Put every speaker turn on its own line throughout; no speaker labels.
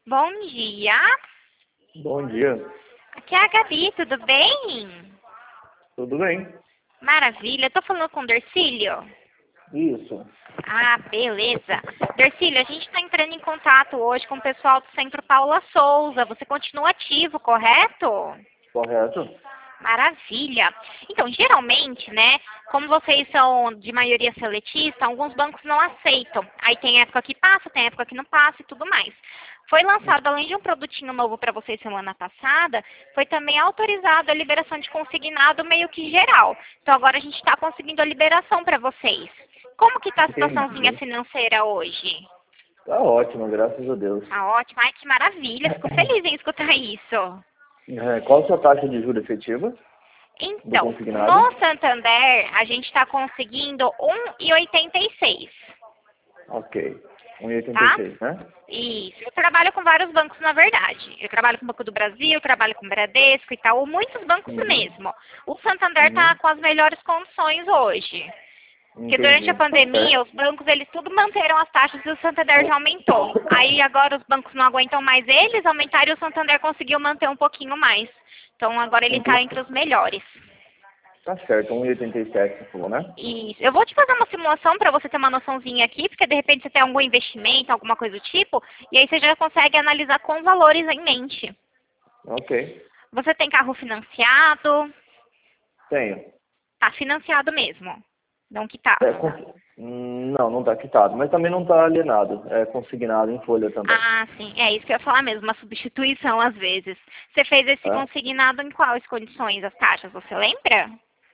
Bom dia.
Bom dia.
Aqui é a Gabi, tudo bem?
Tudo bem?
Maravilha. Eu tô falando com o Dercílio?
Isso.
Ah, beleza. Dercílio, a gente está entrando em contato hoje com o pessoal do Centro Paula Souza. Você continua ativo, correto?
Correto?
Maravilha. Então, geralmente, né, como vocês são de maioria seletista, alguns bancos não aceitam. Aí tem época que passa, tem época que não passa e tudo mais. Foi lançado, além de um produtinho novo para vocês semana passada, foi também autorizado a liberação de consignado meio que geral. Então, agora a gente está conseguindo a liberação para vocês. Como que está a situaçãozinha
Entendi.
financeira hoje?
Tá ótimo, graças a Deus.
Tá ótimo. Ai, que maravilha. Fico feliz em escutar isso.
Qual a sua taxa de juros efetiva do
Então,
consignado?
no Santander, a gente está conseguindo 1,86,
Ok.
tá?
1,86, né?
Isso. Eu trabalho com vários bancos, na verdade. Eu trabalho com o Banco do Brasil, trabalho com o Bradesco e tal, muitos bancos
Uhum.
mesmo. O Santander está
Uhum.
com as melhores condições hoje. Porque durante a
Entendi. Tá
pandemia, os
certo.
bancos, eles tudo manteram as taxas e o Santander já aumentou. Aí agora os bancos não aguentam mais eles, aumentaram e o Santander conseguiu manter um pouquinho mais. Então agora ele está entre
Entendi.
os melhores.
Tá certo, 1,87 você falou, né?
Isso. Eu vou te fazer uma simulação para você ter uma noçãozinha aqui, porque de repente você tem algum investimento, alguma coisa do tipo, e aí você já consegue analisar com valores em mente.
Ok.
Você tem carro financiado?
Tenho.
Tá financiado mesmo, não quitado.
Não, não tá quitado, mas também não tá alienado. É consignado em folha também.
Ah, sim, é isso que eu ia falar mesmo, uma substituição às vezes. Você fez esse
Tá?
consignado em quais condições, as taxas, você lembra?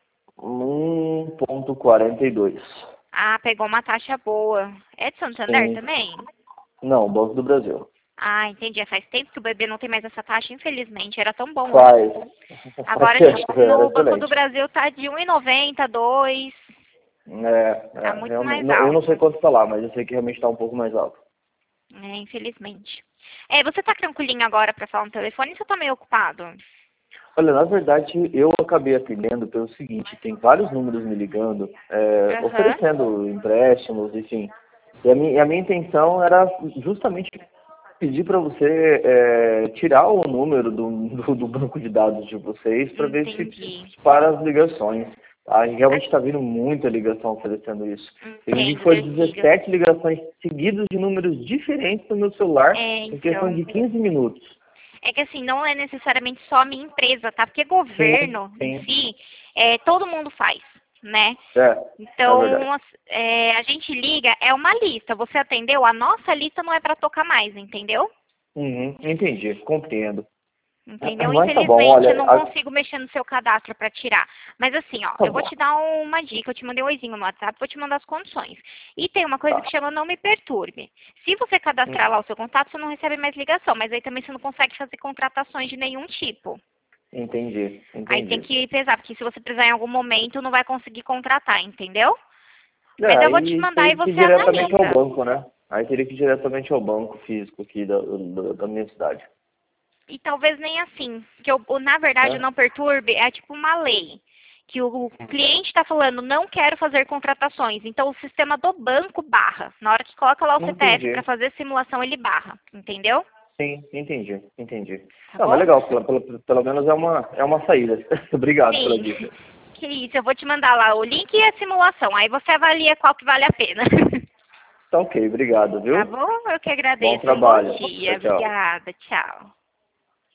1,42.
Ah, pegou uma taxa boa. É de Santander
Sim.
também?
Não, Banco do Brasil.
Ah, entendi. Faz tempo que o bebê não tem mais essa taxa, infelizmente. Era tão bom antes.
Faz.
Agora a
Faz
gente,
tempo, era
no Banco do
excelente.
Brasil tá de 1,90, 2, tá muito
Realmente,
mais
eu não sei
alto,
quanto está lá, mas eu sei que realmente está um pouco mais alto.
né, infelizmente. É, você tá tranquilinho agora para falar no telefone ou você tá meio ocupado?
Olha, na verdade, eu acabei atendendo pelo seguinte, tem vários números me ligando,
Aham,
oferecendo empréstimos, enfim. E a minha intenção era justamente pedir para você tirar o número do banco de dados de vocês para ver se
entendi.
para as ligações. A gente realmente está vindo muita ligação oferecendo isso. Eu vi que
Entendo,
foi
Dercílio.
17 ligações seguidas de números diferentes no meu celular
É,
em questão
então.
de 15 minutos.
É que assim, não é necessariamente só a minha empresa, tá? Porque
Sim,
governo em
sim.
si, todo mundo faz, né?
É verdade.
Então, a gente liga, é uma lista. Você atendeu? A nossa lista não é para tocar mais, entendeu?
Uhum, entendi, compreendo.
Entendeu?
Mas tá bom,
Infelizmente, eu
olha,
não consigo mexer no seu cadastro para tirar. Mas assim, ó,
tá
eu vou
bom,
te dar uma dica. Eu te mandei um oizinho no WhatsApp, vou te mandar as condições. E tem uma coisa que
tá.
chama Não Me Perturbe. Se você cadastrar lá o seu contato, você não recebe mais ligação. Mas aí também você não consegue fazer contratações de nenhum tipo.
Entendi,
Aí tem
entendi.
que pesar, porque se você precisar em algum momento, não vai conseguir contratar, entendeu? Mas eu vou te
Aí
mandar e
teria que ir
você
diretamente ao
analisa.
banco, né? Aí teria que ir diretamente ao banco físico aqui da minha cidade,
E talvez nem assim. Que na verdade, o
né?
não perturbe é tipo uma lei. Que o cliente está falando, não quero fazer contratações. Então, o sistema do banco barra. Na hora que coloca lá o CPF para
Entendi.
fazer simulação, ele barra. Entendeu?
Sim, entendi, entendi.
Tá
Não, mas
bom?
legal, pelo menos é uma saída. Obrigado pela
Sim.
dica.
Que isso. Eu vou te mandar lá o link e a simulação. Aí você avalia qual que vale a pena.
Tá ok, obrigado,
Tá
viu?
bom? Eu que
Bom
agradeço. Um bom
trabalho. Tchau,
dia.
tchau.
Obrigada. Tchau.